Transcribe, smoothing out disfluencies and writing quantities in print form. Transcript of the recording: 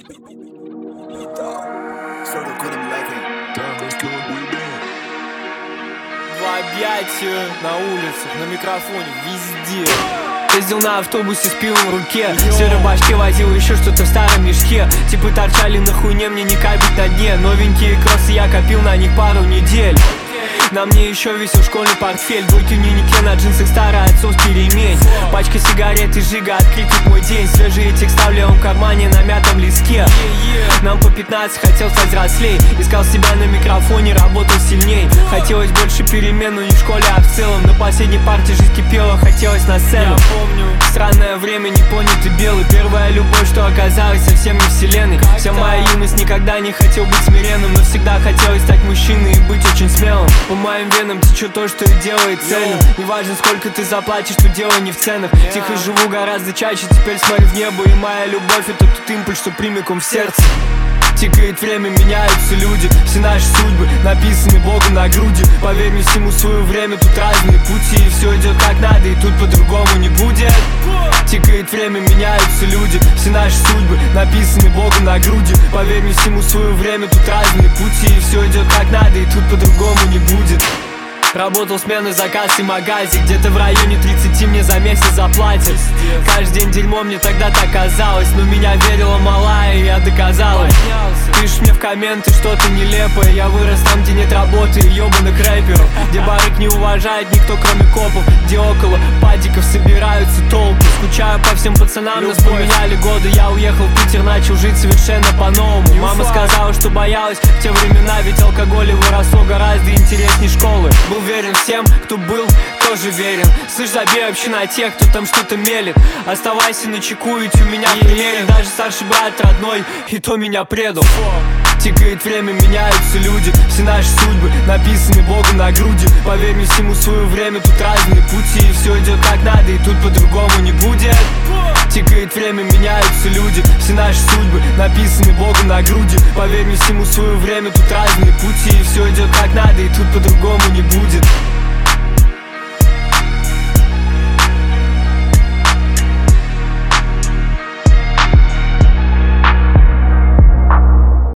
В объятию на улицах, на микрофоне, везде. Ездил на автобусе с пивом в руке, все рыбачки возил еще что-то в старом мешке. Типы торчали на хуйне, мне не капить на дне. Новенькие кроссы, я копил на них пару недель. На мне еще висел школьный портфель, двойки в дневнике, на джинсах старый отцовский ремень. Пачка сигарет и жига, открытит мой день. Свежие текста в левом кармане на мятом листке. Нам по 15, хотел стать взрослей. Искал себя на микрофоне, работал сильней. Хотелось больше перемен, но не в школе, а в целом. На последней партии жизнь кипела, хотелось на сцену. Я помню странное время, непонятый белый. Первая любовь, что оказалась совсем не вселенной. Вся моя юность, никогда не хотел быть смиренным, но всегда хотелось стать мужчиной и быть очень смелым. По моим венам течет то, что и делает цельным. Неважно, сколько ты заплатишь, то дело не в ценах. Тихо живу гораздо чаще, теперь смотрю в небо. И моя любовь — это тот импульс, что прямиком в сердце. Тикает время, меняются люди. Все наши судьбы написаны Богом на груди. Поверь мне, всему свое время, тут разные пути. И все идет как надо, и тут по-другому не будет. Тикает время, меняются люди. Все наши судьбы написаны Богом на груди. Поверь мне, всему свое время, тут разные пути. И все идет как надо, и тут по-другому не будет. Работал смены за кассой магазе. Где-то в районе 30 мне за месяц заплатят. Каждый день дерьмо, мне тогда так казалось. Но меня верила малая, и я доказал. Пишешь мне в комменты что-то нелепое. Я вырос там, где нет работы и ебаных рэперов. Где барыг не уважает никто, кроме копов. Где около падиков собираются толпы. Скучаю по всем пацанам, нас поменяли годы. Я уехал в Питер, начал жить совершенно по-новому. Мама сказала, что боялась в те времена, ведь алкоголь его росло гораздо интереснее школы. Был верен всем, кто был, тоже верен. Слышь, забей вообще на тех, кто там что-то мелет. Оставайся начеку, ведь у меня в примере даже старший брат родной, и то меня предал. Тикает время, меняются люди. Все наши судьбы написаны Богом на груди. Поверь мне, всему свое время, тут разные пути. И все идет как надо, и тут по-другому не будет. Тикает время, меняются люди. Все наши судьбы написаны Богом на груди. Поверь мне, всему свое время, тут разные пути. И все идет как надо, и тут по-другому не будет.